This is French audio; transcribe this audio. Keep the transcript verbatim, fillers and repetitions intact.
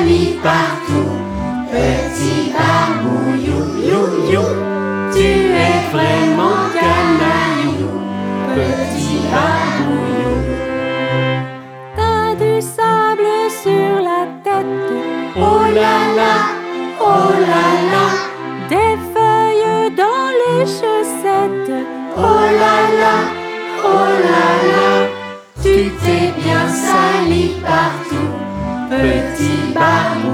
sali partout. Petit barbouillou, you, you, tu es vraiment canaillou. Petit barbouillou. T'as du sable sur la tête. Oh là là, oh là là. Des feuilles dans les chaussettes. Oh là là, oh là là. Tu t'es bien sali partout. Petit barbouillou.